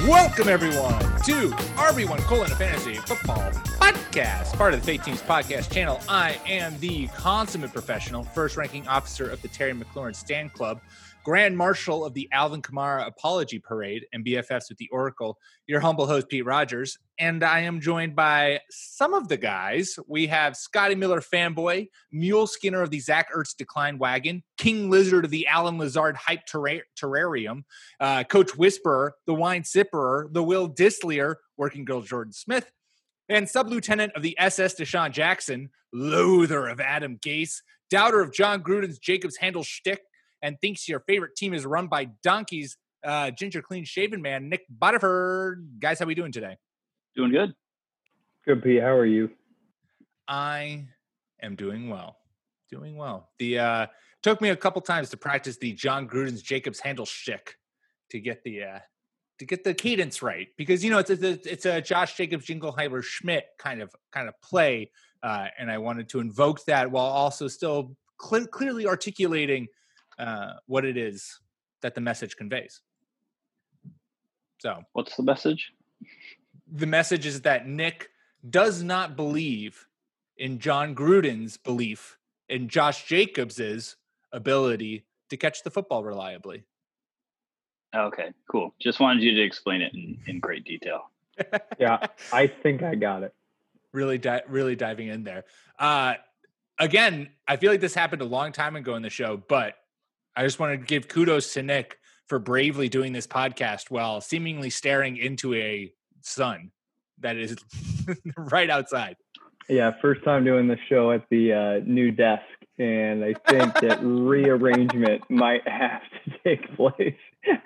Welcome, everyone, to RB1 Colon Fantasy Football Podcast, part of the Fake Teams Podcast channel. I am the consummate professional, first-ranking officer of the Terry McLaurin Stand Club, Grand Marshal of the Alvin Kamara Apology Parade, and BFFs with the Oracle, your humble host, Pete Rogers. And I am joined by some of the guys. We have Scotty Miller fanboy, Mule Skinner of the Zach Ertz Decline Wagon, King Lizard of the Alan Lazard Hype Terrarium, Coach Whisperer, the Wine Sipperer, the Will Dislier, Working Girl Jordan Smith, and Sub-Lieutenant of the SS Deshaun Jackson, Loather of Adam Gase, Doubter of John Gruden's Jacobs Handle Shtick, and thinks your favorite team is run by donkeys, Ginger Clean Shaven Man, Nick Butterford. Guys, how we doing today? Doing good. Good, Pete. How are you? I am doing well. The took me a couple times to practice the John Gruden's Jacobs Handle Shtick to get the cadence right, because it's a Josh Jacobs Jingleheimer Schmidt kind of play, and I wanted to invoke that while also still clearly articulating what it is that the message conveys. So, what's the message? The message is that Nick does not believe in John Gruden's belief in Josh Jacobs's ability to catch the football reliably. Okay, cool. Just wanted you to explain it in great detail. Yeah, I think I got it. Really diving in there. Again, I feel like this happened a long time ago in the show, but I just want to give kudos to Nick for bravely doing this podcast while seemingly staring into a sun that is right outside. Yeah, first time doing the show at the new desk, and I think that rearrangement might have to take place.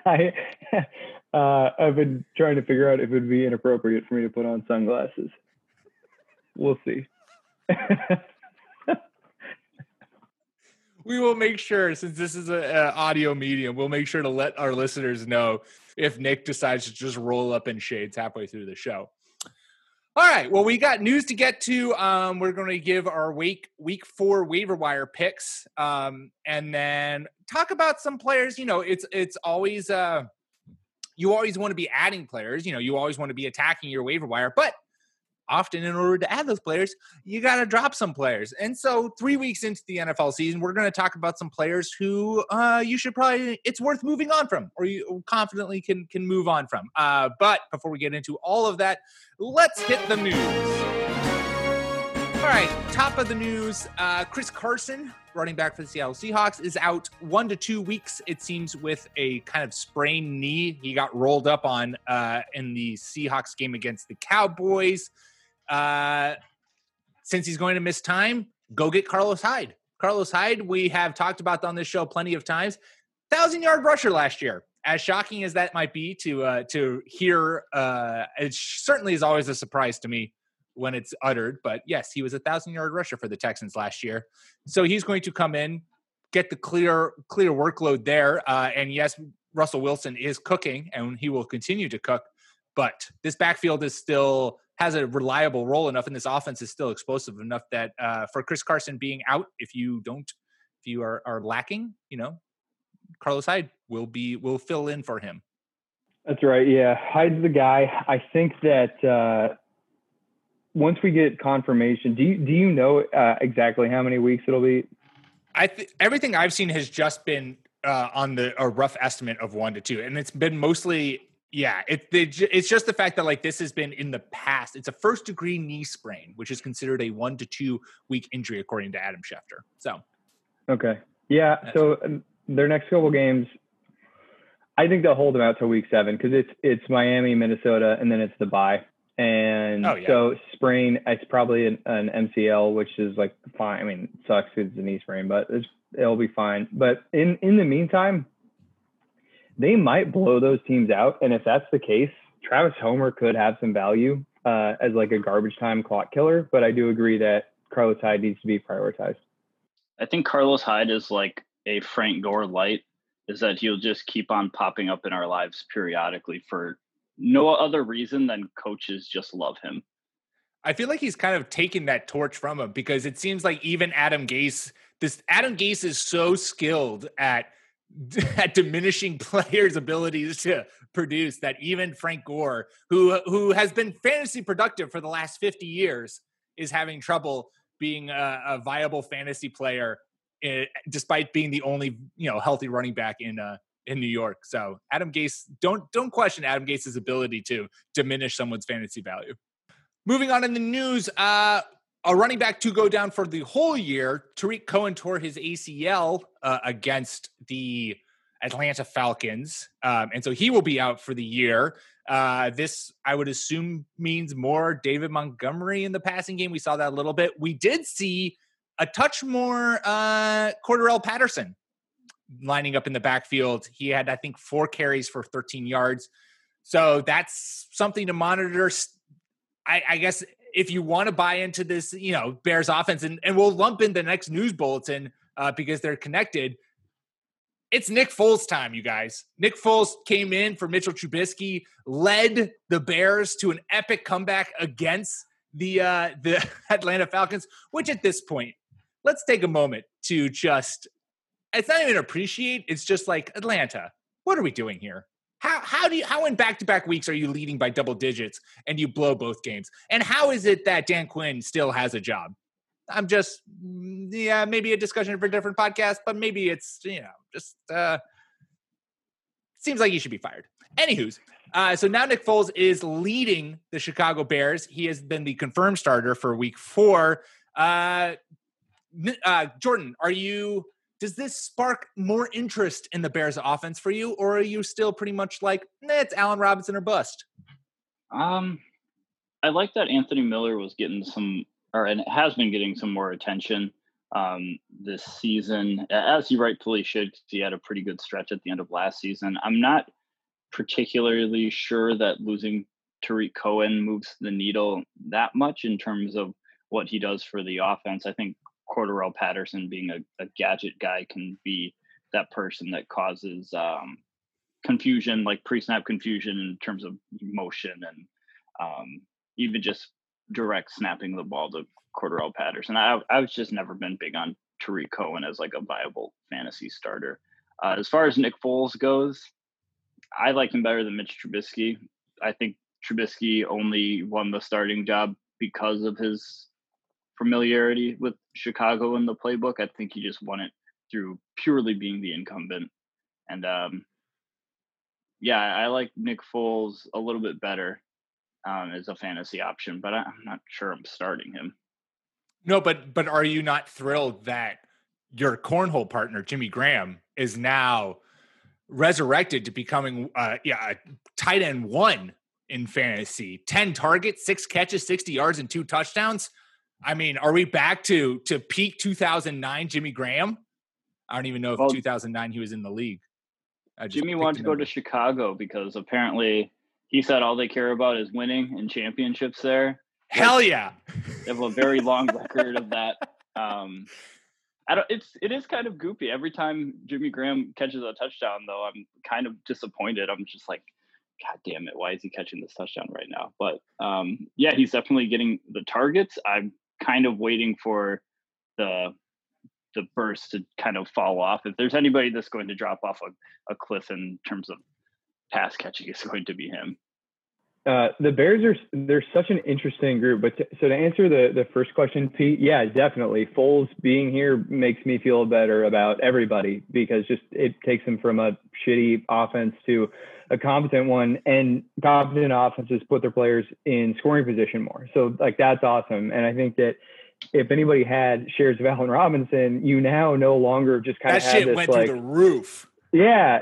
I've been trying to figure out if it would be inappropriate for me to put on sunglasses. We'll see. We will make sure, since this is an audio medium, we'll make sure to let our listeners know if Nick decides to just roll up in shades halfway through the show. All right. Well, we got news to get to. We're going to give our week 4 waiver wire picks, and then talk about some players. It's always you always want to be adding players. You always want to be attacking your waiver wire, but often in order to add those players, you got to drop some players. And so 3 weeks into the NFL season, we're going to talk about some players who it's worth moving on from, or you confidently can move on from. But before we get into all of that, let's hit the news. All right, top of the news, Chris Carson, running back for the Seattle Seahawks, is out 1 to 2 weeks, it seems, with a kind of sprained knee. He got rolled up on in the Seahawks game against the Cowboys. Since he's going to miss time, go get Carlos Hyde. Carlos Hyde, we have talked about on this show plenty of times. 1,000-yard rusher last year. As shocking as that might be to hear, it certainly is always a surprise to me when it's uttered. But yes, he was a 1,000-yard rusher for the Texans last year. So he's going to come in, get the clear workload there. And yes, Russell Wilson is cooking, and he will continue to cook. But this backfield has a reliable role enough, and this offense is still explosive enough that for Chris Carson being out, if you are lacking, Carlos Hyde will fill in for him. That's right. Yeah, Hyde's the guy. I think that once we get confirmation, do you know exactly how many weeks it'll be? Everything I've seen has just been on a rough estimate of 1 to 2, and it's been mostly. Yeah, it's just the fact that this has been in the past. It's a first-degree knee sprain, which is considered a 1 to 2 week injury, according to Adam Schefter. So, okay, yeah. So their next couple games, I think they'll hold them out till week 7 because it's Miami, Minnesota, and then it's the bye. And so sprain, it's probably an MCL, which is fine. I mean, it sucks because it's a knee sprain, but it'll be fine. But in the meantime, they might blow those teams out. And if that's the case, Travis Homer could have some value as a garbage time clock killer. But I do agree that Carlos Hyde needs to be prioritized. I think Carlos Hyde is like a Frank Gore light, is that he'll just keep on popping up in our lives periodically for no other reason than coaches just love him. I feel like he's kind of taken that torch from him, because it seems like even Adam Gase is so skilled at at diminishing players' abilities to produce that even Frank Gore, who has been fantasy productive for the last 50 years, is having trouble being a viable fantasy player, despite being the only healthy running back in New York. So Adam Gase, don't question Adam Gase's ability to diminish someone's fantasy value. Moving on in the news, a running back to go down for the whole year. Tariq Cohen tore his ACL against the Atlanta Falcons. And so he will be out for the year. This, I would assume, means more David Montgomery in the passing game. We saw that a little bit. We did see a touch more Cordarrelle Patterson lining up in the backfield. He had, I think, 4 carries for 13 yards. So that's something to monitor. I guess if you want to buy into this, Bears offense, and we'll lump in the next news bulletin because they're connected. It's Nick Foles time, you guys. Nick Foles came in for Mitchell Trubisky, led the Bears to an epic comeback against the Atlanta Falcons, which at this point, let's take a moment to just, it's not even appreciate, it's just like, Atlanta, what are we doing here? How in back-to-back weeks are you leading by double digits and you blow both games? And how is it that Dan Quinn still has a job? I'm just, maybe a discussion for a different podcast, but maybe it's, seems like he should be fired. Anywho's, so now Nick Foles is leading the Chicago Bears. He has been the confirmed starter for week 4. Jordan, does this spark more interest in the Bears offense for you, or are you still pretty much like, it's Allen Robinson or bust? I like that Anthony Miller was getting and has been getting some more attention this season, as he rightfully should, because he had a pretty good stretch at the end of last season. I'm not particularly sure that losing Tariq Cohen moves the needle that much in terms of what he does for the offense. I think Cordarrelle Patterson, being a gadget guy, can be that person that causes confusion, like pre-snap confusion in terms of motion and even just direct snapping the ball to Cordarrelle Patterson. I've just never been big on Tariq Cohen as like a viable fantasy starter. As far as Nick Foles goes, I like him better than Mitch Trubisky. I think Trubisky only won the starting job because of his familiarity with Chicago in the playbook. I think he just won it through purely being the incumbent. And I like Nick Foles a little bit better as a fantasy option, but I'm not sure I'm starting him. No, but are you not thrilled that your cornhole partner, Jimmy Graham, is now resurrected to becoming a tight end 1 in fantasy? 10 targets, 6 catches, 60 yards, and 2 touchdowns. I mean, are we back to peak 2009 Jimmy Graham? I don't even know if 2009 he was in the league. Jimmy wanted to go to Chicago because apparently he said all they care about is winning and championships there. Hell yeah. They have a very long record of that. It is kind of goofy. Every time Jimmy Graham catches a touchdown, though, I'm kind of disappointed. I'm just like, God damn it, why is he catching this touchdown right now? But he's definitely getting the targets. I'm kind of waiting for the burst to kind of fall off. If there's anybody that's going to drop off a cliff in terms of pass catching, it's going to be him. The Bears they're such an interesting group. But to answer the first question, Pete, yeah, definitely. Foles being here makes me feel better about everybody because just it takes them from a shitty offense to a competent one, and competent offenses put their players in scoring position more. So like that's awesome. And I think that if anybody had shares of Allen Robinson, you now no longer just kind of have that shit this, went like, through the roof. Yeah,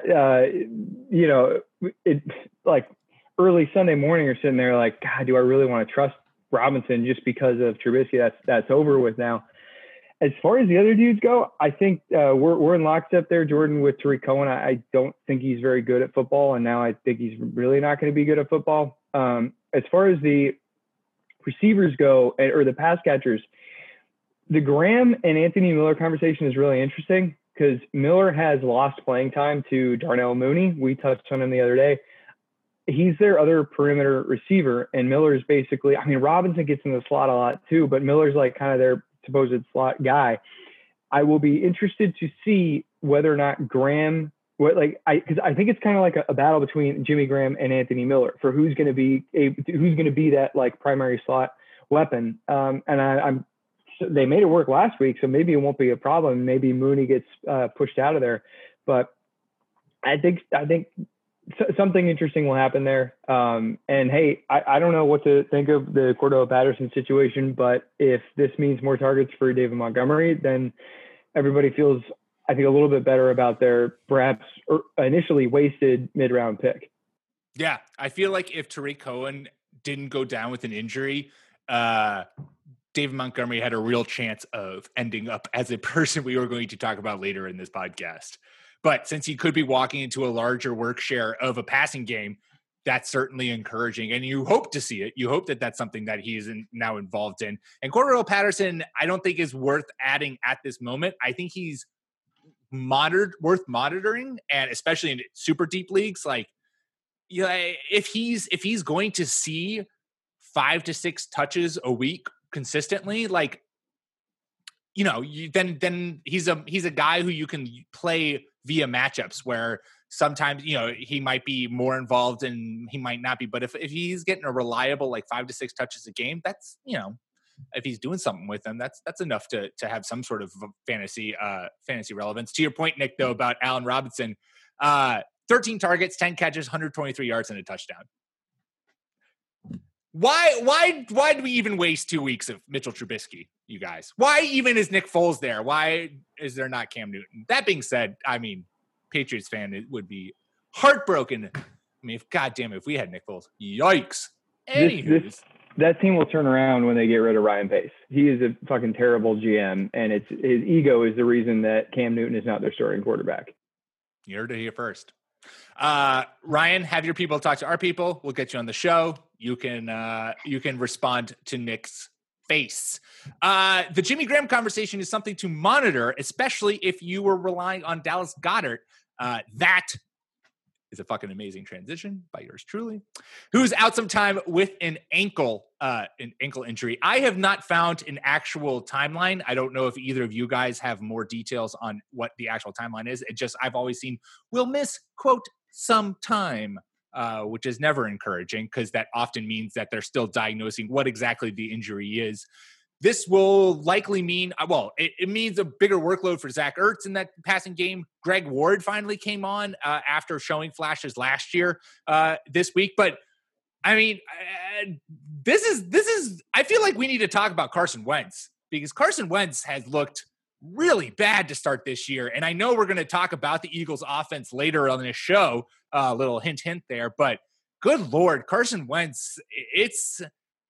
it like early Sunday morning, you're sitting there like, God, do I really want to trust Robinson just because of Trubisky? That's over with now. As far as the other dudes go, I think we're in lockstep there, Jordan, with Tariq Cohen. I don't think he's very good at football, and now I think he's really not going to be good at football. As far as the receivers go, or the pass catchers, the Graham and Anthony Miller conversation is really interesting because Miller has lost playing time to Darnell Mooney. We touched on him the other day. He's their other perimeter receiver, and Miller's basically, I mean, Robinson gets in the slot a lot too, but Miller's like kind of their supposed slot guy. I will be interested to see whether or not Graham because I think it's kind of like a battle between Jimmy Graham and Anthony Miller for who's going to be that like primary slot weapon. And they made it work last week, so maybe it won't be a problem. Maybe Mooney gets pushed out of there, but I think something interesting will happen there. And hey, I don't know what to think of the Cordell Patterson situation, but if this means more targets for David Montgomery, then everybody feels, I think, a little bit better about their perhaps initially wasted mid-round pick. Yeah, I feel like if Tariq Cohen didn't go down with an injury, David Montgomery had a real chance of ending up as a person we were going to talk about later in this podcast. But since he could be walking into a larger work share of a passing game, that's certainly encouraging. And you hope to see it. You hope that that's something that he is now involved in. And Cordell Patterson, I don't think is worth adding at this moment. I think he's worth monitoring, and especially in super deep leagues. Like, if he's going to see 5 to 6 touches a week consistently, like, then he's a guy who you can play via matchups where sometimes, he might be more involved and he might not be. But if he's getting a reliable, like 5 to 6 touches a game, that's, if he's doing something with them, that's enough to have some sort of fantasy relevance. To your point, Nick, though, about Allen Robinson, 13 targets, 10 catches, 123 yards and a touchdown. Why do we even waste 2 weeks of Mitchell Trubisky, you guys? Why even is Nick Foles there? Why is there not Cam Newton? That being said, I mean, Patriots fan, it would be heartbroken. I mean, if we had Nick Foles, yikes. That team will turn around when they get rid of Ryan Pace. He is a fucking terrible GM, and his ego is the reason that Cam Newton is not their starting quarterback. You heard it here first. Ryan, have your people talk to our people. We'll get you on the show. You can respond to Nick's face. The Jimmy Graham conversation is something to monitor, especially if you were relying on Dallas Goedert. That is a fucking amazing transition by yours truly, who's out some time with an ankle injury. I have not found an actual timeline. I don't know if either of you guys have more details on what the actual timeline is. I've always seen will miss, quote, some time, which is never encouraging because that often means that they're still diagnosing what exactly the injury is. This will likely mean, it means a bigger workload for Zach Ertz in that passing game. Greg Ward finally came on after showing flashes last year this week. But, I mean, this is. I feel like we need to talk about Carson Wentz because Carson Wentz has looked really bad to start this year. And I know we're going to talk about the Eagles offense later on this show, a little hint there. But good Lord, Carson Wentz, it's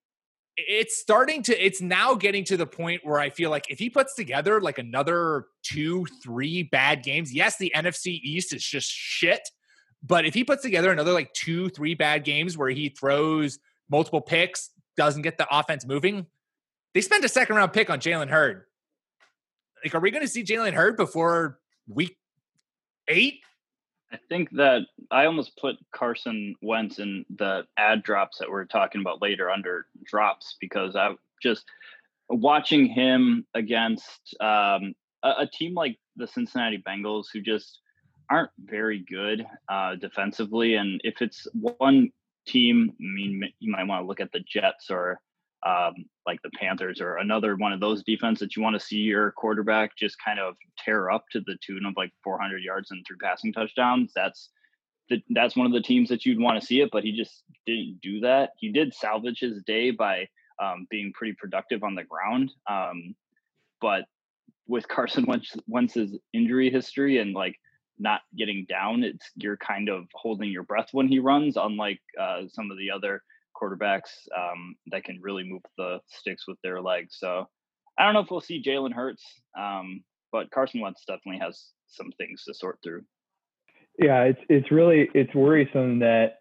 now getting to the point where I feel like if he puts together like another 2-3 bad games, yes, the NFC East is just shit. But if he puts together another like 2-3 bad games where he throws multiple picks, doesn't get the offense moving, they spent a second round pick on Jalen Hurd. Like, are we going to see Jalen Hurd before week 8? I think that I almost put Carson Wentz in the ad drops that we're talking about later under drops because I'm just watching him against a team like the Cincinnati Bengals who just aren't very good defensively. And if it's one team, I mean, you might want to look at the Jets or like the Panthers or another one of those defense that you want to see your quarterback just kind of tear up to the tune of like 400 yards and 3 passing touchdowns. That's one of the teams that you'd want to see it, but he just didn't do that. He did salvage his day by being pretty productive on the ground. But with Carson Wentz's injury history and like not getting down, you're kind of holding your breath when he runs, unlike some of the other quarterbacks that can really move the sticks with their legs. So I don't know if we'll see Jalen Hurts, but Carson Wentz definitely has some things to sort through. Yeah, it's worrisome that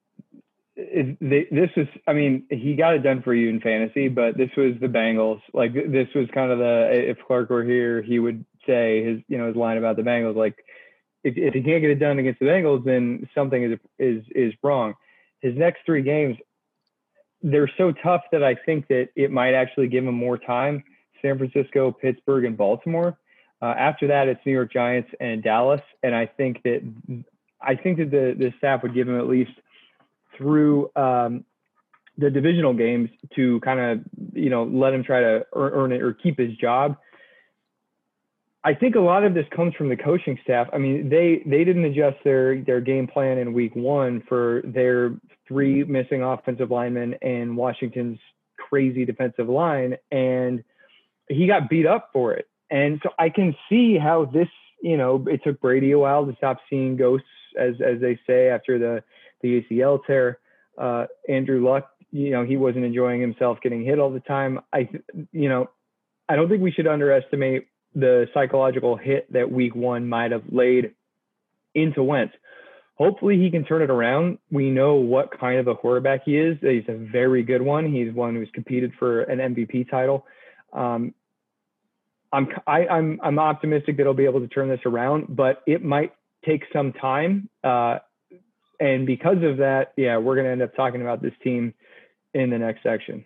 this is, I mean, he got it done for you in fantasy, but this was the Bengals. Like, this was kind of if Clark were here, he would say his line about the Bengals. Like, if he can't get it done against the Bengals, then something is wrong. His next 3 games, they're so tough that I think that it might actually give him more time. San Francisco, Pittsburgh, and Baltimore. After that, it's New York Giants and Dallas. And I think that the staff would give him at least through the divisional games to kind of, let him try to earn it or keep his job. I think a lot of this comes from the coaching staff. I mean, they didn't adjust their game plan in week 1 for their 3 missing offensive linemen and Washington's crazy defensive line, and he got beat up for it. And so I can see how this, it took Brady a while to stop seeing ghosts, as they say, after the ACL tear. Andrew Luck, he wasn't enjoying himself getting hit all the time. I don't think we should underestimate the psychological hit that week 1 might have laid into Wentz. Hopefully he can turn it around. We know what kind of a quarterback he is. He's a very good one. He's one who's competed for an MVP title. I'm optimistic that he'll be able to turn this around, but it might take some time. And because of that, we're going to end up talking about this team in the next section.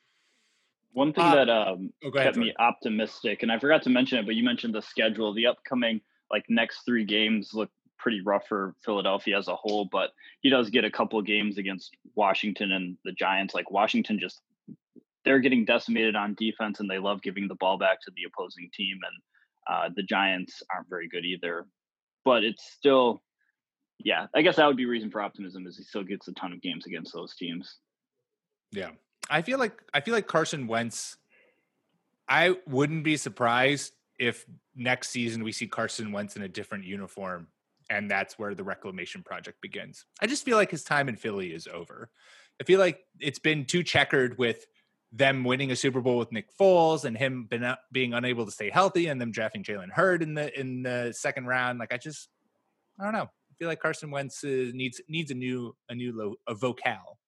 One thing that kept me optimistic, and I forgot to mention it, but you mentioned the schedule. The upcoming next 3 games look pretty rough for Philadelphia as a whole, but he does get a couple of games against Washington and the Giants. Washington they're getting decimated on defense, and they love giving the ball back to the opposing team. And the Giants aren't very good either, but it's still, I guess that would be reason for optimism, is he still gets a ton of games against those teams. Yeah. I feel like Carson Wentz, I wouldn't be surprised if next season we see Carson Wentz in a different uniform, and that's where the reclamation project begins. I just feel like his time in Philly is over. I feel like it's been too checkered with them winning a Super Bowl with Nick Foles and him being unable to stay healthy, and them drafting Jalen Hurd in the second round. I don't know. I feel like Carson Wentz needs a new vocale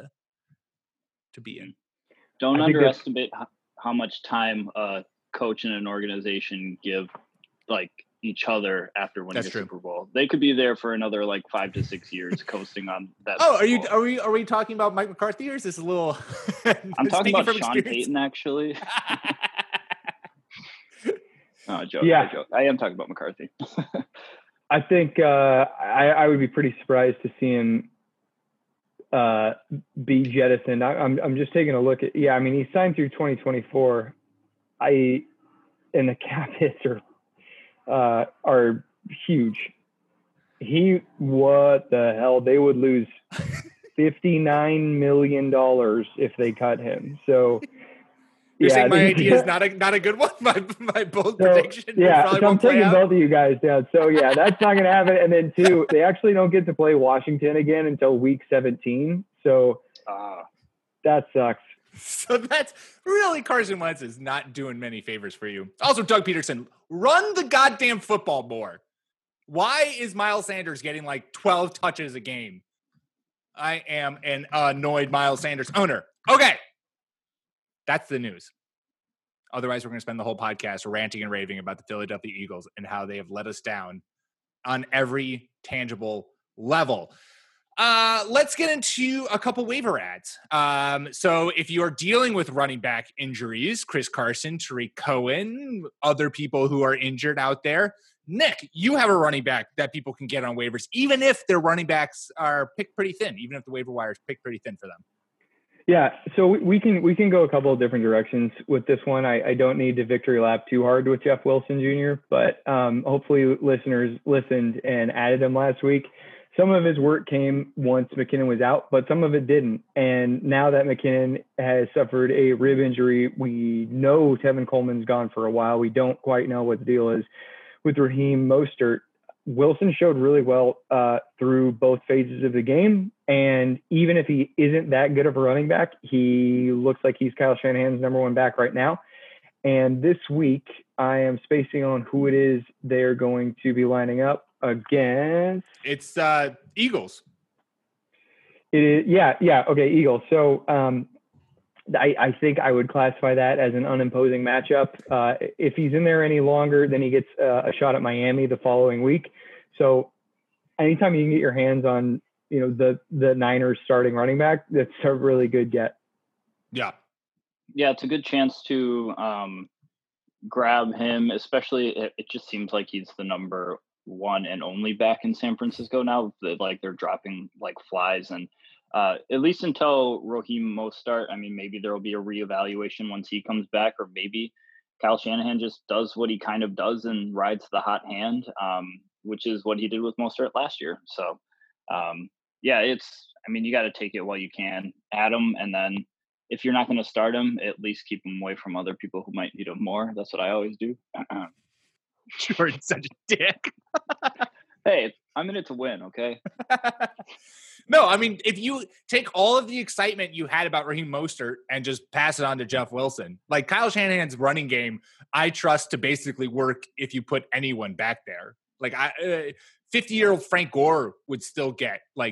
to be in. Don't underestimate how much time a coach and an organization give each other after winning a Super Bowl. They could be there for another 5 to 6 years coasting on that. Oh, are we talking about Mike McCarthy, or is this a little I'm talking about Sean Payton, actually. No, joke. I am talking about McCarthy. I think I would be pretty surprised to see him be jettisoned. I'm just taking a look at, he signed through 2024. And the cap hits are huge. What the hell? They would lose $59 million if they cut him. So you're saying my idea is not a good one. My bold prediction. Yeah, so I'm taking both of you guys down. So that's not going to happen. And then 2, they actually don't get to play Washington again until week 17. So that sucks. So that's really, Carson Wentz is not doing many favors for you. Also, Doug Peterson, run the goddamn football more. Why is Miles Sanders getting 12 touches a game? I am an annoyed Miles Sanders owner. Okay. That's the news. Otherwise, we're going to spend the whole podcast ranting and raving about the Philadelphia Eagles and how they have let us down on every tangible level. Let's get into a couple waiver ads. So if you're dealing with running back injuries, Chris Carson, Tariq Cohen, other people who are injured out there, Nick, you have a running back that people can get on waivers, even if their running backs are picked pretty thin, even if the waiver wire is picked pretty thin for them. Yeah, so we can go a couple of different directions with this one. I don't need to victory lap too hard with Jeff Wilson Jr., but hopefully listeners listened and added him last week. Some of his work came once McKinnon was out, but some of it didn't. And now that McKinnon has suffered a rib injury, we know Tevin Coleman's gone for a while. We don't quite know what the deal is with Raheem Mostert. Wilson showed really well through both phases of the game. And even if he isn't that good of a running back, he looks like he's Kyle Shanahan's number 1 back right now. And this week, I am spacing on who it is they're going to be lining up against. It's Eagles. It is, yeah. Okay, Eagles. So I think I would classify that as an unimposing matchup. If he's in there any longer, then he gets a shot at Miami the following week. So anytime you can get your hands on, the Niners starting running back, that's a really good get. Yeah. Yeah, it's a good chance to grab him, especially it just seems like he's the number one and only back in San Francisco now. Like they're dropping like flies, and at least until Raheem Mostert, I mean, maybe there will be a reevaluation once he comes back, or maybe Kyle Shanahan just does what he kind of does and rides the hot hand, which is what he did with Mostert last year. So, yeah, I mean, you got to take it while you can, add him, and then if you're not going to start him, at least keep him away from other people who might need him more. That's what I always do. Jordan's such a dick. Hey, I'm in it to win, okay? No, I mean, if you take all of the excitement you had about Raheem Mostert and just pass it on to Jeff Wilson, like Kyle Shanahan's running game, I trust to basically work if you put anyone back there. Like 50-year-old Frank Gore would still get like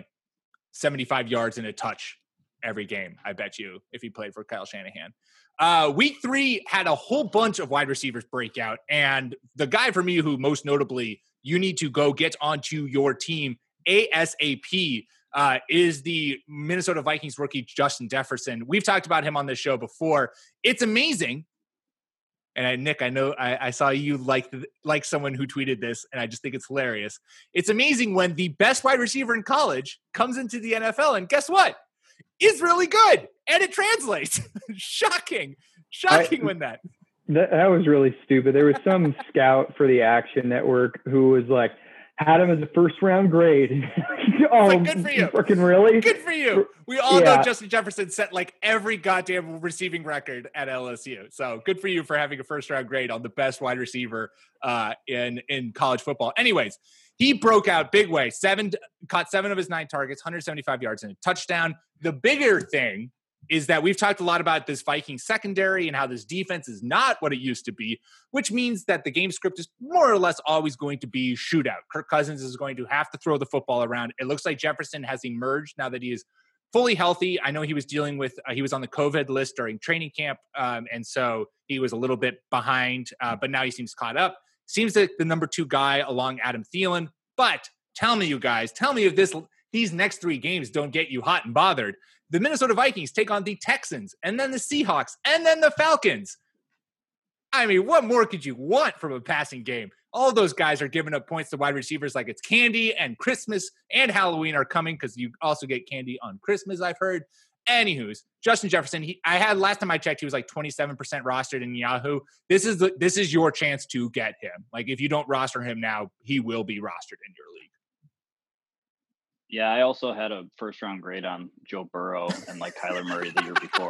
75 yards and a touch every game, I bet you, if he played for Kyle Shanahan. Week 3 had a whole bunch of wide receivers break out, and the guy for me who most notably you need to go get onto your team ASAP is the Minnesota Vikings rookie Justin Jefferson. We've talked about him on this show before. It's amazing. And Nick, I know I saw you like someone who tweeted this, and I just think it's hilarious. It's amazing when the best wide receiver in college comes into the NFL, and guess what? Is really good, and it translates. Shocking when that was really stupid. There was some scout for the Action Network who was like, had him as a first-round grade. Oh, like, good for you. Fucking really? Good for you. We all know Justin Jefferson set like every goddamn receiving record at LSU. So good for you for having a first-round grade on the best wide receiver in college football. Anyways, he broke out big way. Caught 7 of his 9 targets, 175 yards and a touchdown. The bigger thing is that we've talked a lot about this Viking secondary and how this defense is not what it used to be, which means that the game script is more or less always going to be shootout. Kirk Cousins is going to have to throw the football around. It looks like Jefferson has emerged now that he is fully healthy. I know he was dealing with, he was on the COVID list during training camp, and so he was a little bit behind, but now he seems caught up. Seems like the number 2 guy along Adam Thielen. But tell me, you guys, if these next 3 games don't get you hot and bothered. The Minnesota Vikings take on the Texans, and then the Seahawks, and then the Falcons. I mean, what more could you want from a passing game? All those guys are giving up points to wide receivers like it's candy, and Christmas and Halloween are coming because you also get candy on Christmas, I've heard. Anywho's, Justin Jefferson, last time I checked, he was like 27% rostered in Yahoo. This is your chance to get him. Like, if you don't roster him now, he will be rostered in your league. Yeah, I also had a first-round grade on Joe Burrow and like Kyler Murray the year before.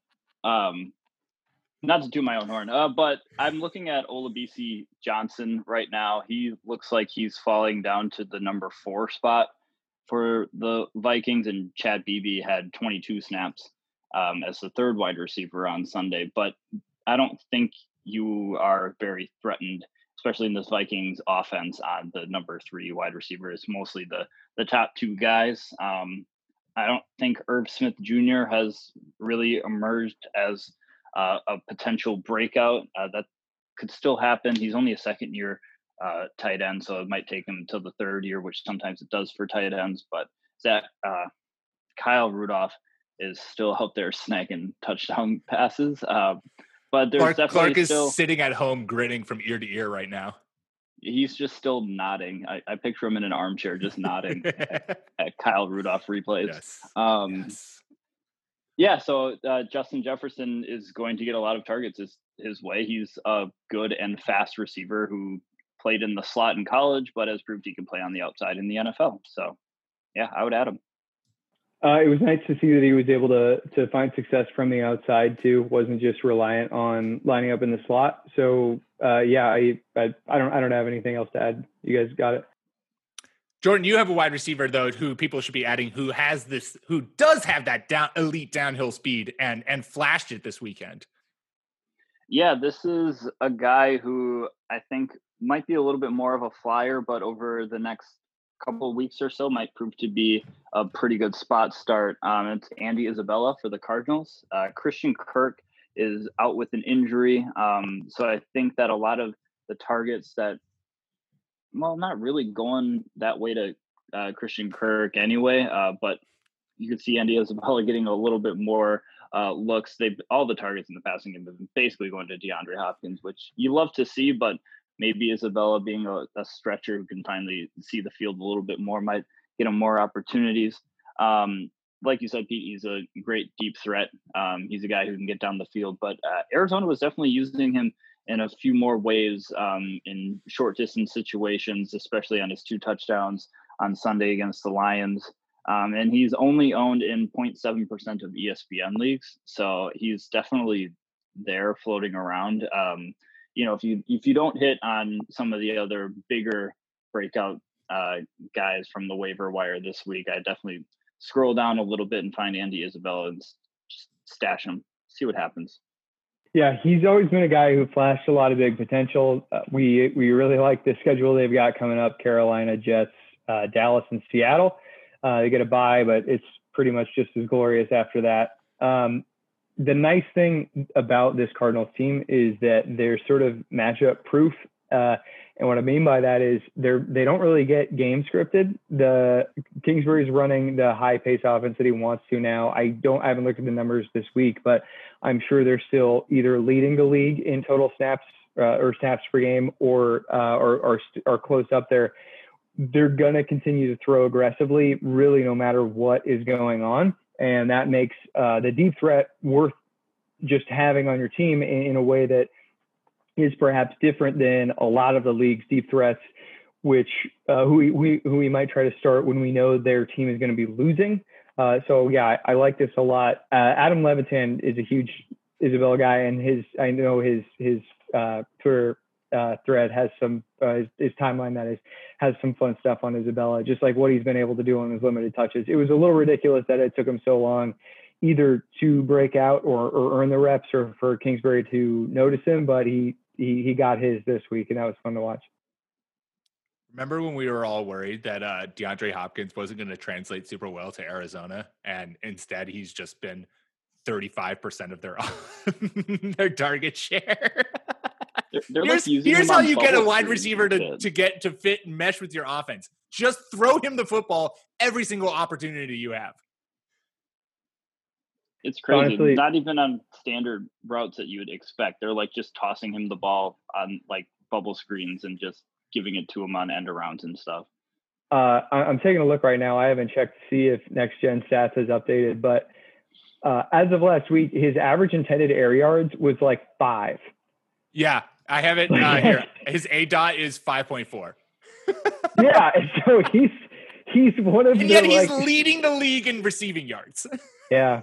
Not to toot my own horn, but I'm looking at Olabisi Johnson right now. He looks like he's falling down to the number 4 spot for the Vikings, and Chad Beebe had 22 snaps as the 3rd wide receiver on Sunday. But I don't think you are very threatened, especially in this Vikings offense, on the number 3 wide receiver. It's mostly the top 2 guys. I don't think Irv Smith Jr. has really emerged as a potential breakout. That could still happen. He's only a second-year tight end, so it might take him until the 3rd year, which sometimes it does for tight ends. But Kyle Rudolph is still out there snagging touchdown passes. But there's Clark is sitting at home grinning from ear to ear right now. He's just still nodding. I picture him in an armchair just nodding at Kyle Rudolph replays. Yes. Yes. Yeah, so Justin Jefferson is going to get a lot of targets his way. He's a good and fast receiver who played in the slot in college, but has proved he can play on the outside in the NFL. So, yeah, I would add him. It was nice to see that he was able to find success from the outside too. Wasn't just reliant on lining up in the slot. So I don't have anything else to add. You guys got it. Jordan, you have a wide receiver though who people should be adding, who does have that elite downhill speed and flashed it this weekend. Yeah, this is a guy who I think might be a little bit more of a flyer, but over the next couple of weeks or so might prove to be a pretty good spot start. It's Andy Isabella for the Cardinals. Christian Kirk is out with an injury. So I think that a lot of the targets that, well, not really going that way to Christian Kirk anyway, but you could see Andy Isabella getting a little bit more looks. All the targets in the passing game have been basically going to DeAndre Hopkins, which you love to see, but maybe Isabella being a stretcher who can finally see the field a little bit more might get him more opportunities. Like you said, Pete, he's a great deep threat. He's a guy who can get down the field, but Arizona was definitely using him in a few more ways in short distance situations, especially on his 2 touchdowns on Sunday against the Lions. And he's only owned in 0.7% of ESPN leagues. So he's definitely there floating around. If you don't hit on some of the other bigger breakout guys from the waiver wire this week, I definitely scroll down a little bit and find Andy Isabella and just stash him, see what happens. Yeah, he's always been a guy who flashed a lot of big potential. We really like the schedule they've got coming up: Carolina, Jets, Dallas, and Seattle. They get a bye, but it's pretty much just as glorious after that. The nice thing about this Cardinals team is that they're sort of matchup proof. And what I mean by that is they don't really get game scripted. The Kingsbury's running the high pace offense that he wants to now. I haven't looked at the numbers this week, but I'm sure they're still either leading the league in total snaps or snaps per game or close up there. They're going to continue to throw aggressively, really, no matter what is going on. And that makes the deep threat worth just having on your team in a way that is perhaps different than a lot of the league's deep threats, which who we might try to start when we know their team is going to be losing. So yeah, I like this a lot. Adam Levitan is a huge Isabella guy, and I know his Twitter thread has some his timeline that is has some fun stuff on Isabella, just like what he's been able to do on his limited touches. It was a little ridiculous that it took him so long either to break out or earn the reps or for Kingsbury to notice him, but he got his this week, and that was fun to watch. Remember when we were all worried that DeAndre Hopkins wasn't going to translate super well to Arizona, and instead he's just been 35% of their target share? Here's how you get a wide receiver to fit and mesh with your offense. Just throw him the football every single opportunity you have. It's crazy. Honestly, not even on standard routes that you would expect. They're like just tossing him the ball on like bubble screens and just giving it to him on end arounds and stuff. I'm taking a look right now. I haven't checked to see if Next Gen Stats has updated, but as of last week, his average intended air yards was like 5. Yeah, I have it here. His ADOT is 5.4. Yeah, so he's one of and yet he's leading the league in receiving yards. Yeah.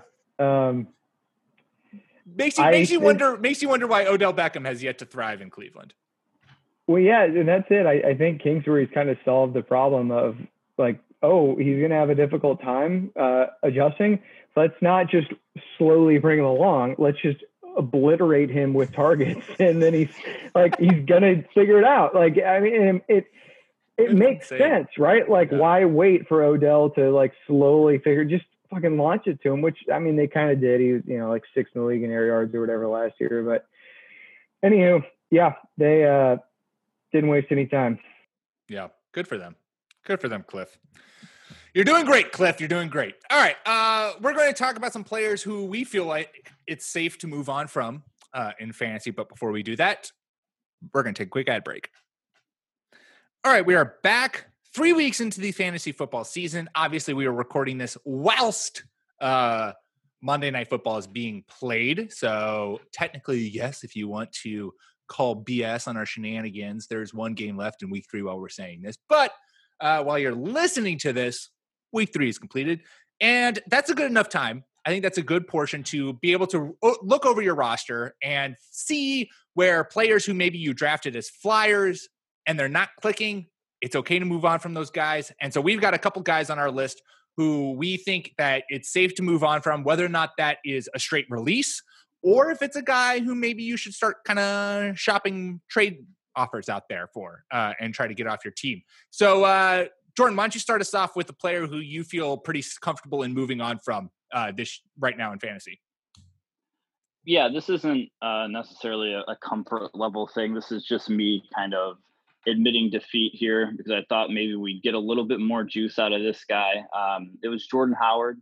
Makes you wonder why Odell Beckham has yet to thrive in Cleveland. Well, yeah, and that's it. I think Kingsbury's kind of solved the problem of like, oh, he's going to have a difficult time adjusting. Let's not just slowly bring him along. Let's just obliterate him with targets, and then he's going to figure it out. Like, I mean, it makes sense, right? Like, why wait for Odell to like slowly just fucking launch it to him, which I mean they kind of did. He was, like 6th in the league in air yards or whatever last year. But anywho, yeah, they didn't waste any time. Yeah, good for them. Good for them, Cliff. You're doing great, Cliff. You're doing great. All right, we're going to talk about some players who we feel like it's safe to move on from in fantasy. But before we do that, we're going to take a quick ad break. All right, we are back. 3 weeks into the fantasy football season. Obviously, we are recording this whilst Monday Night Football is being played. So technically, yes, if you want to call BS on our shenanigans, there's one game left in week 3 while we're saying this. But while you're listening to this, week 3 is completed. And that's a good enough time. I think that's a good portion to be able to look over your roster and see where players who maybe you drafted as flyers and they're not clicking, it's okay to move on from those guys. And so we've got a couple guys on our list who we think that it's safe to move on from, whether or not that is a straight release or if it's a guy who maybe you should start kind of shopping trade offers out there for and try to get off your team. So, Jordan, why don't you start us off with a player who you feel pretty comfortable in moving on from this right now in fantasy? Yeah, this isn't necessarily a comfort level thing. This is just me kind of admitting defeat here because I thought maybe we'd get a little bit more juice out of this guy. It was Jordan Howard.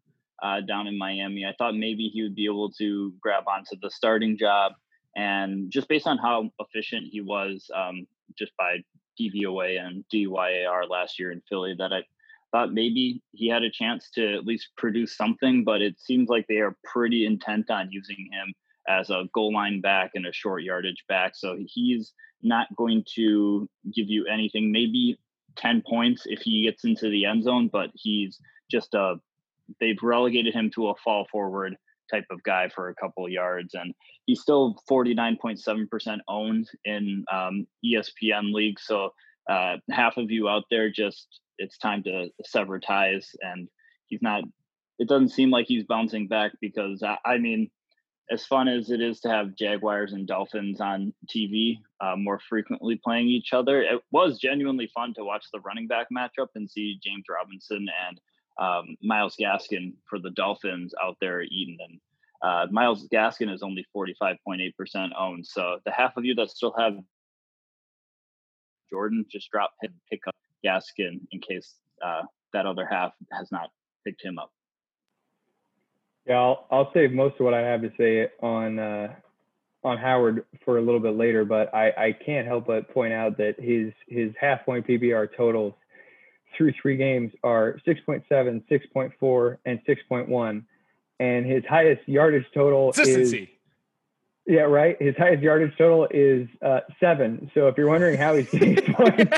down in Miami. I thought maybe he would be able to grab onto the starting job. And just based on how efficient he was just by DVOA and DYAR last year in Philly, that I thought maybe he had a chance to at least produce something, but it seems like they are pretty intent on using him as a goal line back and a short yardage back. So he's not going to give you anything, maybe 10 points if he gets into the end zone, but he's just they've relegated him to a fall forward type of guy for a couple of yards. And he's still 49.7% owned in ESPN league. So half of you out there, it's time to sever ties. And it doesn't seem like he's bouncing back, because I mean, as fun as it is to have Jaguars and Dolphins on TV more frequently playing each other, it was genuinely fun to watch the running back matchup and see James Robinson and Myles Gaskin for the Dolphins out there eating. And Myles Gaskin is only 45.8% owned. So the half of you that still have Jordan, just drop him, pick up Gaskin in case that other half has not picked him up. Yeah, I'll save most of what I have to say on Howard for a little bit later, but I can't help but point out that his half-point PPR totals through 3 games are 6.7, 6.4, and 6.1, and his highest yardage total is yeah, right. His highest yardage total is 7. So if you're wondering how he's getting points.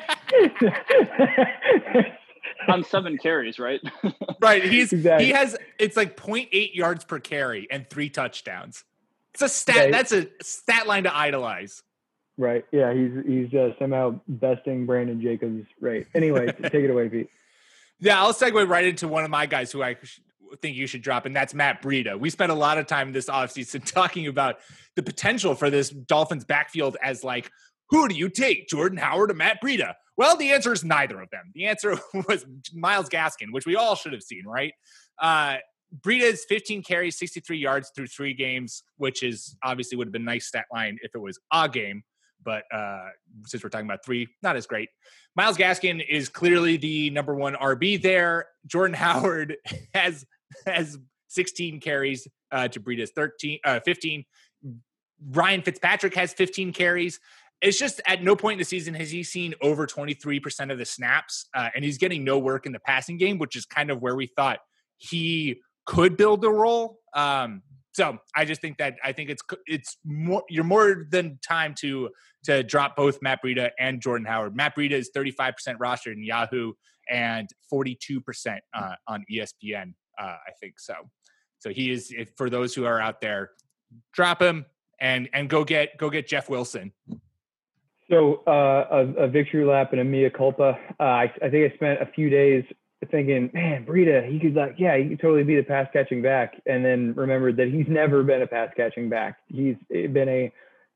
On 7 carries, right? Right. He has, it's like 0.8 yards per carry and 3 touchdowns. It's a stat. Yeah, that's a stat line to idolize. Right. Yeah. He's somehow besting Brandon Jacobs' rate. Anyway, take it away, Pete. Yeah. I'll segue right into one of my guys who I think you should drop, and that's Matt Breida. We spent a lot of time this offseason talking about the potential for this Dolphins backfield as like, who do you take, Jordan Howard or Matt Breida? Well, the answer is neither of them. The answer was Myles Gaskin, which we all should have seen, right? Breida's 15 carries, 63 yards through 3 games, which is obviously would have been a nice stat line if it was a game. But since we're talking about 3, not as great. Myles Gaskin is clearly the number 1 RB there. Jordan Howard has 16 carries to Breida's 15. Ryan Fitzpatrick has 15 carries. It's just at no point in the season has he seen over 23% of the snaps, and he's getting no work in the passing game, which is kind of where we thought he could build a role. So I just think it's more, you're more than time to drop both Matt Breida and Jordan Howard. Matt Breida is 35% rostered in Yahoo and 42% on ESPN. I think so. So he is, for those who are out there, drop him and go get Jeff Wilson. So a victory lap and a mea culpa. I think I spent a few days thinking, man, Breida, he could totally be the pass catching back, and then remembered that he's never been a pass catching back. He's been a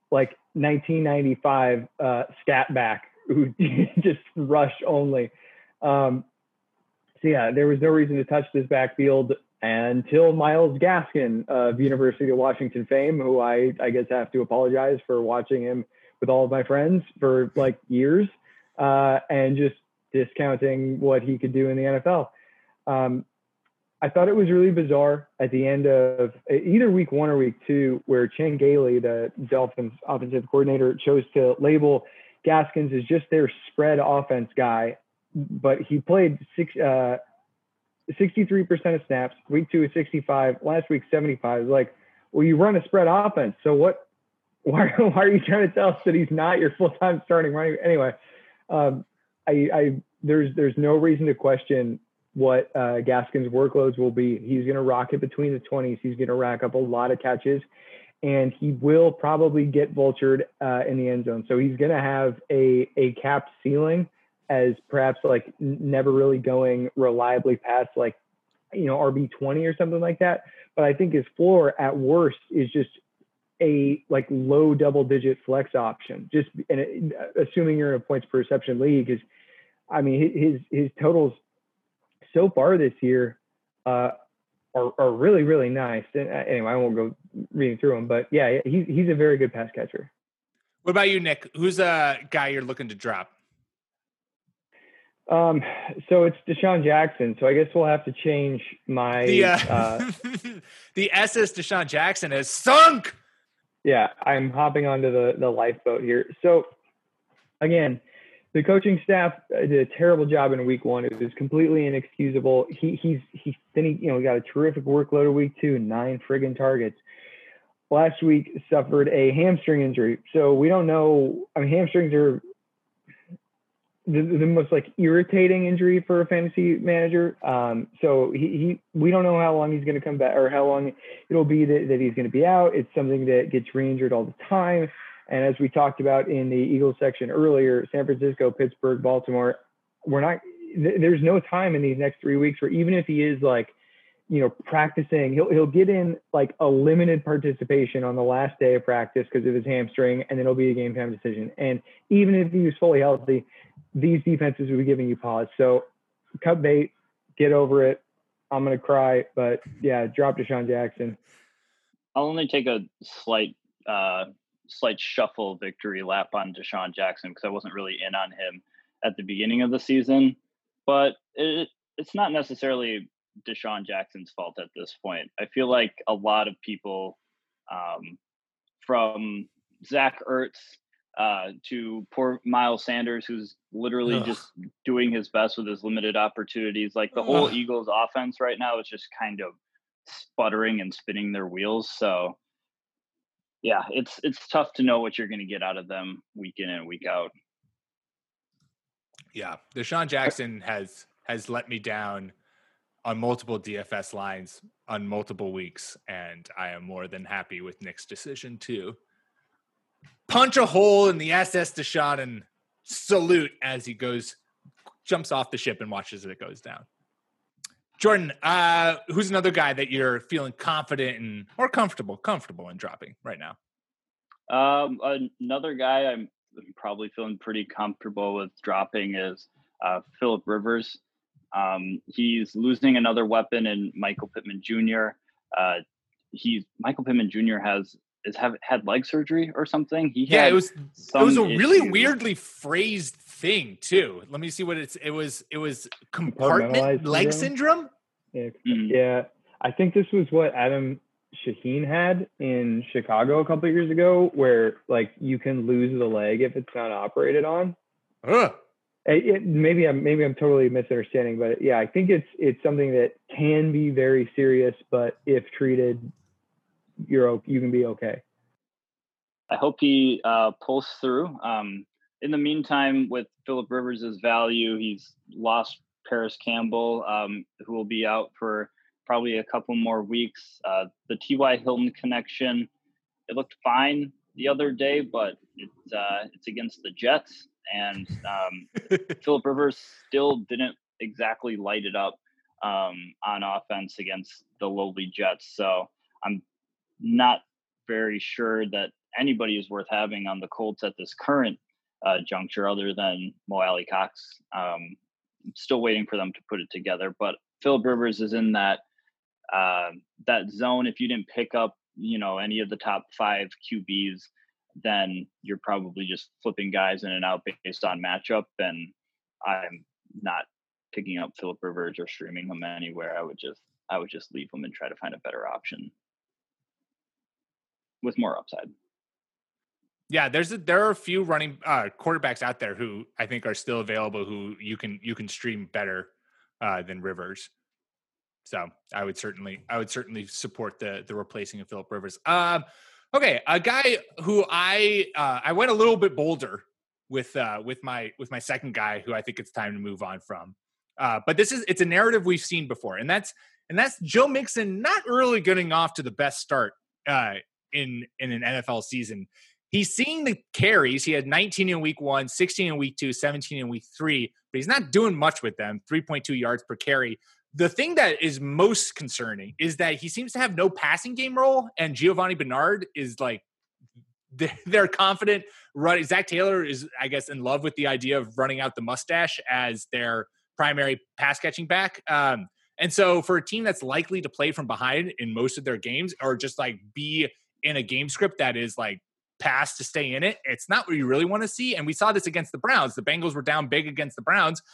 1995 scat back who just rush only. So yeah, there was no reason to touch this backfield until Myles Gaskin of University of Washington fame, who I guess have to apologize for watching him with all of my friends for years and just discounting what he could do in the NFL. I thought it was really bizarre at the end of either week 1 or week 2, where Chan Gailey, the Dolphins offensive coordinator, chose to label Gaskins as just their spread offense guy, but he played 63% of snaps. Week 2 is 65, last week 75. Like, well, you run a spread offense, so what? Why are you trying to tell us that he's not your full-time starting running? Anyway, there's no reason to question what Gaskin's workloads will be. He's going to rock it between the 20s. He's going to rack up a lot of catches, and he will probably get vultured in the end zone. So he's going to have a capped ceiling as perhaps never really going reliably past RB20 or something like that. But I think his floor at worst is just a low double-digit flex option. Just assuming you're in a points per reception league, his totals so far this year are really, really nice. And anyway, I won't go reading through them, but yeah, he's a very good pass catcher. What about you, Nick? Who's a guy you're looking to drop? So it's Deshaun Jackson. So I guess we'll have to change my the SS Deshaun Jackson has sunk. Yeah, I'm hopping onto the lifeboat here. So again, the coaching staff did a terrible job in week 1. It was completely inexcusable. He got a terrific workload of week 2, 9 friggin' targets. Last week suffered a hamstring injury. So we don't know. I mean, hamstrings are the most like irritating injury for a fantasy manager. So we don't know how long he's going to come back or how long it'll be that he's going to be out. It's something that gets re-injured all the time. And as we talked about in the Eagles section earlier, San Francisco, Pittsburgh, Baltimore, there's no time in these next 3 weeks where even if he is like, practicing, he'll get in like a limited participation on the last day of practice because of his hamstring, and then it'll be a game time decision. And even if he was fully healthy, these defenses will be giving you pause. So cut bait, get over it. I'm going to cry, but yeah, drop Deshaun Jackson. I'll only take a slight shuffle victory lap on Deshaun Jackson because I wasn't really in on him at the beginning of the season, but it's not necessarily Deshaun Jackson's fault at this point. I feel like a lot of people, from Zach Ertz to poor Miles Sanders, who's literally just doing his best with his limited opportunities. Like the whole Eagles offense right now is just kind of sputtering and spinning their wheels. So yeah, it's tough to know what you're going to get out of them week in and week out. Yeah. Deshaun Jackson has let me down on multiple DFS lines on multiple weeks, and I am more than happy with Nick's decision to punch a hole in the SS Deshaun and salute as he jumps off the ship and watches it goes down. Jordan, who's another guy that you're feeling confident in or comfortable in dropping right now? Another guy I'm probably feeling pretty comfortable with dropping is Phillip Rivers. He's losing another weapon in Michael Pittman Jr. Michael Pittman Jr. had leg surgery or something. It was a really weirdly phrased thing too. Let me see what it was compartment leg syndrome. Yeah. Yeah, I think this was what Adam Shaheen had in Chicago a couple of years ago, where like you can lose the leg if it's not operated on. Maybe I'm totally misunderstanding, but yeah, I think it's something that can be very serious, but if treated, you can be okay. I hope he pulls through. In the meantime, with Phillip Rivers' value, he's lost Paris Campbell, who will be out for probably a couple more weeks. The T.Y. Hilton connection, it looked fine the other day, but it's against the Jets. And Phillip Rivers still didn't exactly light it up on offense against the lowly Jets. So I'm not very sure that anybody is worth having on the Colts at this current juncture other than Mo Alley-Cox. I'm still waiting for them to put it together. But Phillip Rivers is in that zone. If you didn't pick up, any of the top 5 QBs, then you're probably just flipping guys in and out based on matchup. And I'm not picking up Phillip Rivers or streaming him anywhere. I would just leave him and try to find a better option with more upside. Yeah, there are a few running quarterbacks out there who I think are still available who you can stream better than Rivers. So I would certainly support the replacing of Phillip Rivers. Okay, a guy who I went a little bit bolder with my second guy who I think it's time to move on from. But it's a narrative we've seen before, and that's Joe Mixon not really getting off to the best start in an NFL season. He's seeing the carries. He had 19 in week 1, 16 in week 2, 17 in week 3, but he's not doing much with them. 3.2 yards per carry. The thing that is most concerning is that he seems to have no passing game role, and Giovanni Bernard is like, they're confident. Zach Taylor is, I guess, in love with the idea of running out the mustache as their primary pass catching back. And so for a team that's likely to play from behind in most of their games, or just like be in a game script that is like pass to stay in it, it's not what you really want to see. And we saw this against the Browns. The Bengals were down big against the Browns,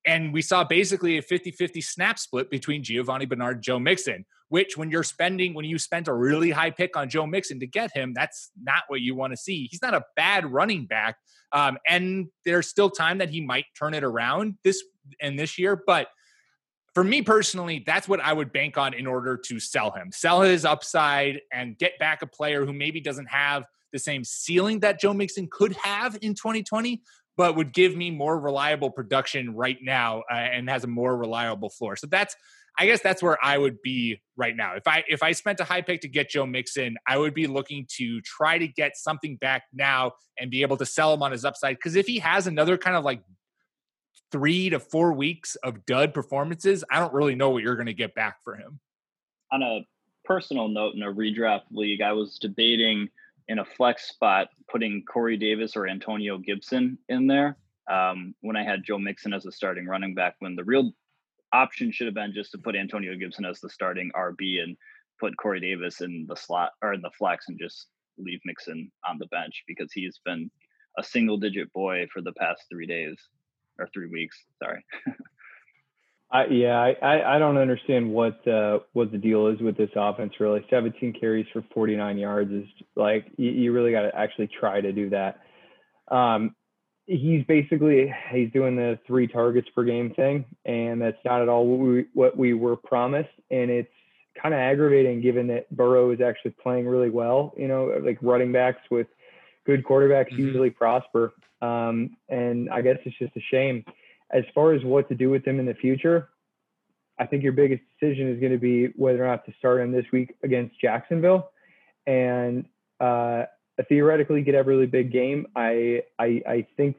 And we saw basically a 50-50 snap split between Giovanni Bernard and Joe Mixon, which when you spent a really high pick on Joe Mixon to get him, that's not what you want to see. He's not a bad running back. And there's still time that he might turn it around this year. But for me personally, that's what I would bank on in order to sell him. Sell his upside and get back a player who maybe doesn't have the same ceiling that Joe Mixon could have in 2020, but would give me more reliable production right now and has a more reliable floor. So I guess that's where I would be right now. If I spent a high pick to get Joe Mixon, I would be looking to try to get something back now and be able to sell him on his upside. Because if he has another kind of like 3 to 4 weeks of dud performances, I don't really know what you're going to get back for him. On a personal note, in a redraft league, I was debating in a flex spot putting Corey Davis or Antonio Gibson in there when I had Joe Mixon as a starting running back, when the real option should have been just to put Antonio Gibson as the starting RB and put Corey Davis in the slot or in the flex and just leave Mixon on the bench, because he's been a single digit boy for the past 3 days. Or 3 weeks, sorry. I don't understand what the deal is with this offense, really. 17 carries for 49 yards is like, you really got to actually try to do that. He's doing the 3 targets per game thing, and that's not at all what we were promised. And it's kind of aggravating given that Burrow is actually playing really well. You know, like running backs with good quarterbacks usually prosper. And I guess it's just a shame. As far as what to do with him in the future, I think your biggest decision is going to be whether or not to start him this week against Jacksonville and theoretically get a really big game. I think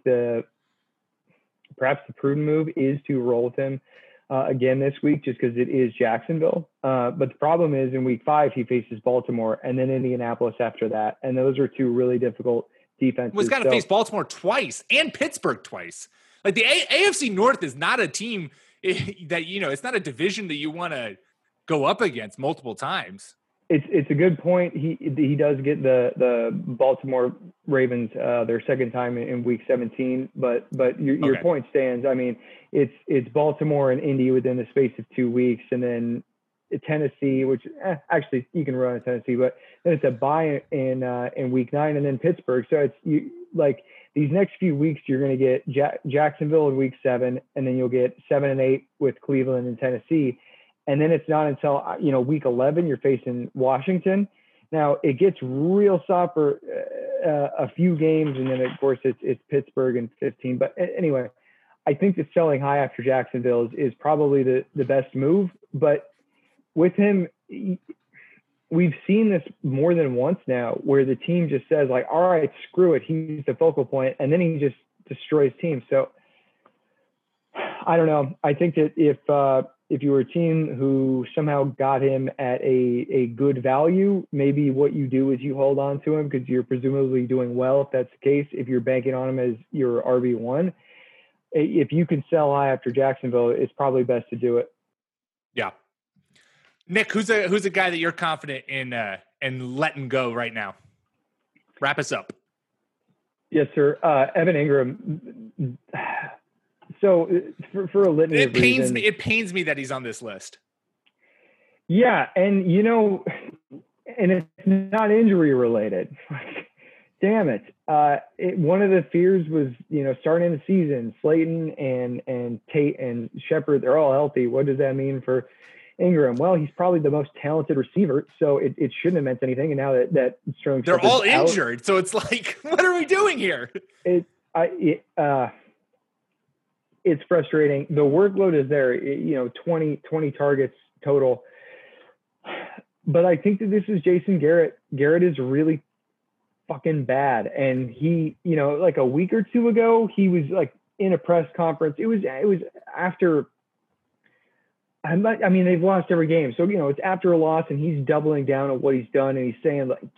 perhaps the prudent move is to roll with him again this week, just because it is Jacksonville. But the problem is in week 5, he faces Baltimore and then Indianapolis after that. And those are 2 really difficult defenses. He's got to face Baltimore twice and Pittsburgh twice. Like the AFC North is not a team that, it's not a division that you want to go up against multiple times. It's a good point. He does get the Baltimore Ravens their second time in week 17, but your point stands. I mean, it's Baltimore and Indy within the space of 2 weeks, and then Tennessee, which actually you can run in Tennessee, but then it's a bye in week 9, and then Pittsburgh. So it's like these next few weeks you're going to get Jacksonville in week 7, and then you'll get 7 and 8 with Cleveland and Tennessee, and then it's not until week 11 you're facing Washington. Now it gets real soft for a few games, and then of course it's Pittsburgh in 15. But anyway, I think that selling high after Jacksonville is probably the best move, but with him, we've seen this more than once now where the team just says like, all right, screw it. He's the focal point. And then he just destroys teams. So I don't know. I think that if you were a team who somehow got him at a good value, maybe what you do is you hold on to him because you're presumably doing well. If that's the case, if you're banking on him as your RB1, if you can sell high after Jacksonville, it's probably best to do it. Yeah. Nick, who's a guy that you're confident in letting go right now? Wrap us up. Yes, sir. Evan Ingram. So for a litany of reasons, it pains me that he's on this list. Yeah, and and it's not injury related. Damn it. One of the fears was, starting the season, Slayton and Tate and Shepard, they're all healthy. What does that mean for Ingram? Well, he's probably the most talented receiver, so it shouldn't have meant anything. And now that Sterling they're all injured, so it's like, what are we doing here? It's frustrating. The workload is there, 20 targets total. But I think that this is Jason Garrett. Garrett is really fucking bad. And he, like a week or two ago, he was like in a press conference. It was after, they've lost every game. So, it's after a loss and he's doubling down on what he's done. And he's saying like,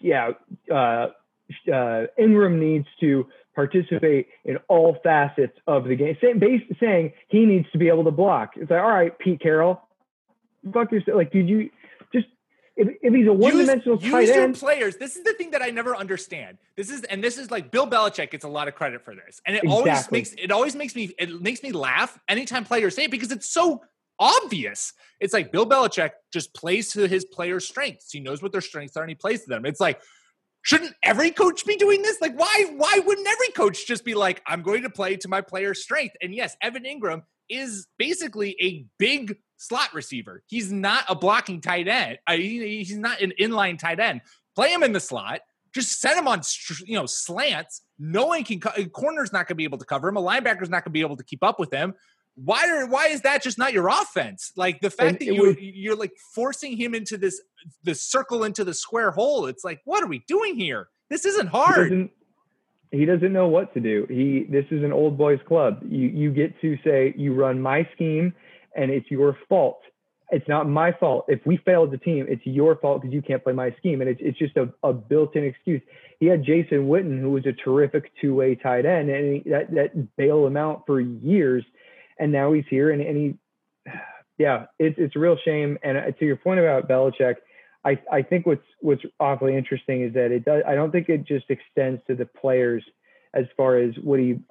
Ingram needs to participate in all facets of the game, saying he needs to be able to block. It's like, all right, Pete Carroll, fuck yourself. Like, did you just, if he's a one-dimensional tight end, players. This is the thing that I never understand. This is like Bill Belichick gets a lot of credit for this, and it always makes me laugh anytime players say it because it's so obvious. It's like Bill Belichick just plays to his players' strengths. He knows what their strengths are, and he plays to them. It's like, shouldn't every coach be doing this? Like, why wouldn't every coach just be like, I'm going to play to my player's strength? And yes, Evan Engram is basically a big slot receiver. He's not a blocking tight end. He's not an inline tight end. Play him in the slot. Just set him on, slants. No one can. Corner's not going to be able to cover him. A linebacker's not going to be able to keep up with him. Why is that just not your offense? Like the fact that you're like forcing him into this circle into the square hole. It's like, what are we doing here? This isn't hard. He doesn't know what to do. This is an old boys club. You get to say, you run my scheme and it's your fault. It's not my fault. If we fail as a team, it's your fault because you can't play my scheme. And it's just a built-in excuse. He had Jason Witten, who was a terrific two-way tight end, and that bailed him out for years. And now he's here, and it's a real shame. And to your point about Belichick, I think what's awfully interesting is that it does. I don't think it just extends to the players as far as what he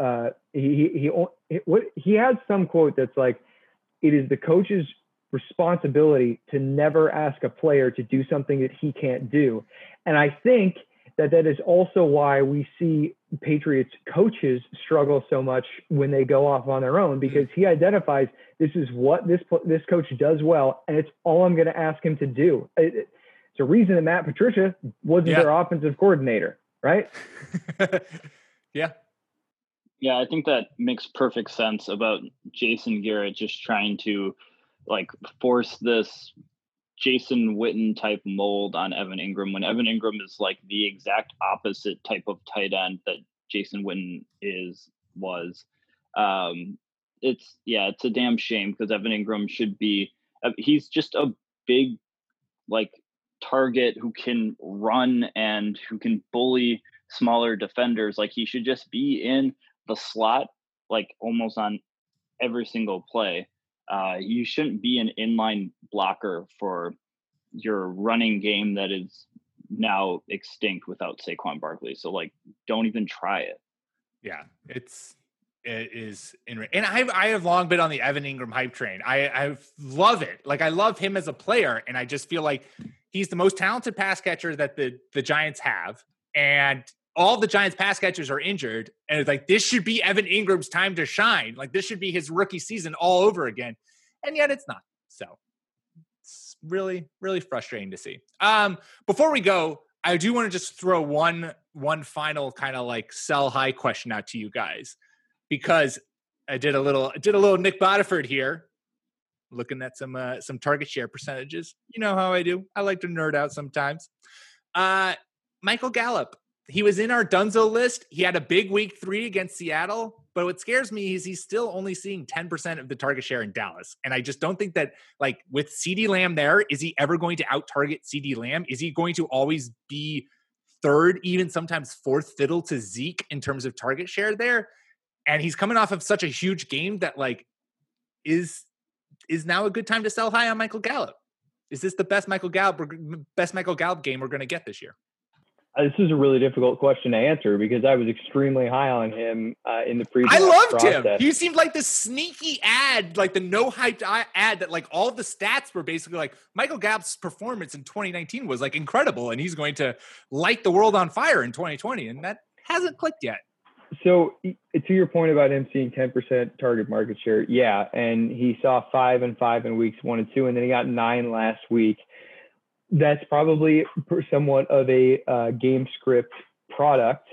has some quote that's like, it is the coach's responsibility to never ask a player to do something that he can't do. And I think that is also why we see Patriots coaches struggle so much when they go off on their own, because he identifies this is what this coach does well, and it's all I'm going to ask him to do. It's a reason that Matt Patricia wasn't their offensive coordinator, right? Yeah, I think that makes perfect sense about Jason Garrett just trying to like force this Jason Witten type mold on Evan Engram when Evan Engram is like the exact opposite type of tight end that Jason Witten was. It's a damn shame because Evan Engram should be, he's just a big like target who can run and who can bully smaller defenders. Like he should just be in the slot, like almost on every single play. You shouldn't be an inline blocker for your running game that is now extinct without Saquon Barkley. So like, don't even try it. Yeah, it is. And I have long been on the Evan Engram hype train. I love it. Like I love him as a player. And I just feel like he's the most talented pass catcher that the Giants have. And all the Giants pass catchers are injured. And it's like, this should be Evan Ingram's time to shine. Like this should be his rookie season all over again. And yet it's not. So it's really, really frustrating to see. Before we go, I do want to just throw one final kind of like sell high question out to you guys, because I did a little Nick Botiford here, looking at some target share percentages. You know how I do. I like to nerd out sometimes. Michael Gallup, he was in our Dunzo list. He had a big week 3 against Seattle, but what scares me is he's still only seeing 10% of the target share in Dallas. And I just don't think that, like, with CeeDee Lamb there, is he ever going to out-target CeeDee Lamb? Is he going to always be third, even sometimes fourth fiddle to Zeke in terms of target share there? And he's coming off of such a huge game that, like, is now a good time to sell high on Michael Gallup? Is this the best Michael Gallup game we're going to get this year? This is a really difficult question to answer because I was extremely high on him in the previous I loved process. Him. He seemed like the sneaky ad, like the no hyped ad that like all the stats were basically like Michael Gallup's performance in 2019 was like incredible. And he's going to light the world on fire in 2020. And that hasn't clicked yet. So to your point about him seeing 10% target market share. Yeah. And he saw 5 and 5 in weeks 1 and 2, and then he got 9 last week. That's probably somewhat of a game script product.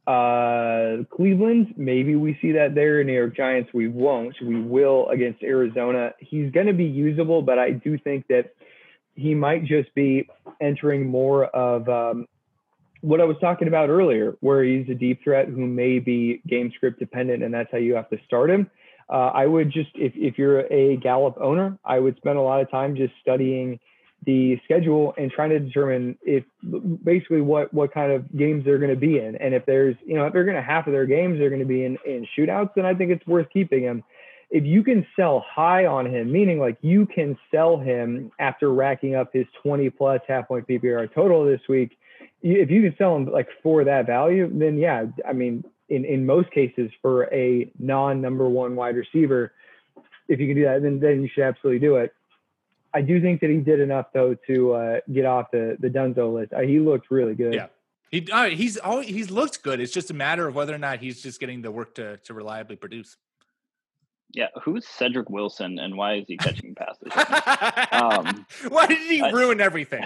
Cleveland, maybe we see that there. New York Giants, we won't. We will against Arizona. He's going to be usable, but I do think that he might just be entering more of what I was talking about earlier, where he's a deep threat who may be game script dependent, and that's how you have to start him. I would just, if you're a Gallup owner, I would spend a lot of time just studying the schedule and trying to determine if basically what kind of games they're going to be in. And if there's, if they're going to half of their games, they're going to be in shootouts, then I think it's worth keeping him. if you can sell high on him, meaning like you can sell him after racking up his 20 plus half point PPR total this week, if you can sell him like for that value, then yeah, I mean, in most cases for a non-number one wide receiver, if you can do that, then you should absolutely do it. I do think that he did enough though to get off the Dunzo list. He looked really good. Yeah. He's looked good. It's just a matter of whether or not he's just getting the work to reliably produce. Yeah, who's Cedric Wilson and why is he catching passes? Why did he ruin everything?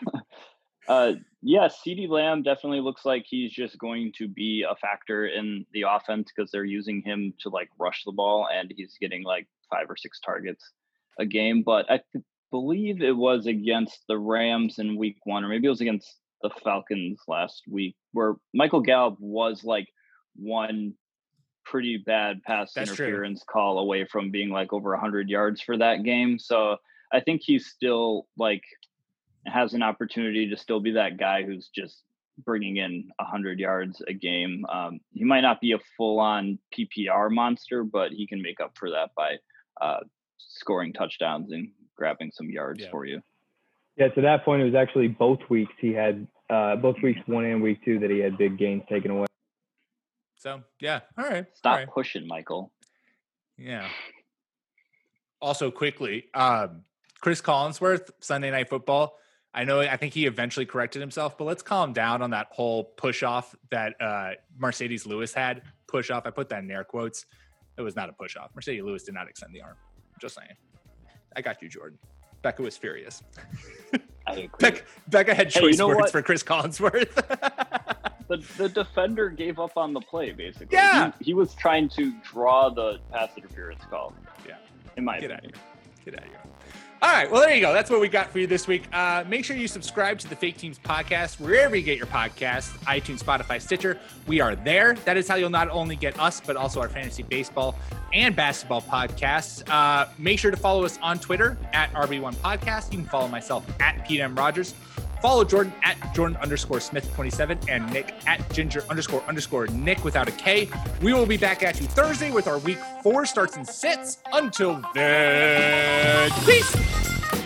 Yeah, CeeDee Lamb definitely looks like he's just going to be a factor in the offense because they're using him to like rush the ball and he's getting like 5 or 6 targets a game. But I believe it was against the Rams in week 1, or maybe it was against the Falcons last week, where Michael Gallup was like one pretty bad pass interference call away from being like over 100 yards for that game. So I think he's still like has an opportunity to still be that guy who's just bringing in 100 yards a game. He might not be a full-on PPR monster, but he can make up for that by scoring touchdowns and grabbing some yards for you. Yeah, to that point, it was actually both weeks he had both weeks 1 and week 2 that he had big gains taken away. So yeah, all right. Stop pushing, Michael. Yeah. Also, quickly, Chris Collinsworth, Sunday Night Football. I think he eventually corrected himself, but let's calm down on that whole push off that Mercedes Lewis had. Push off. I put that in air quotes. It was not a push off. Mercedes Lewis did not extend the arm. Just saying. I got you, Jordan. Becca was furious. I agree. Becca had choice words for Chris Collinsworth. The defender gave up on the play, basically. Yeah. He was trying to draw the pass interference call. Yeah. In my opinion. Get out of here. All right, well, there you go. That's what we got for you this week. Make sure you subscribe to the Fake Teams podcast wherever you get your podcasts, iTunes, Spotify, Stitcher. We are there. That is how you'll not only get us, but also our fantasy baseball and basketball podcasts. Make sure to follow us on Twitter at RB1 Podcast. You can follow myself at Pete M. Rogers. Follow Jordan at Jordan_Smith27 and Nick at Ginger__Nick without a K. We will be back at you Thursday with our week 4 starts and sits. Until then, peace.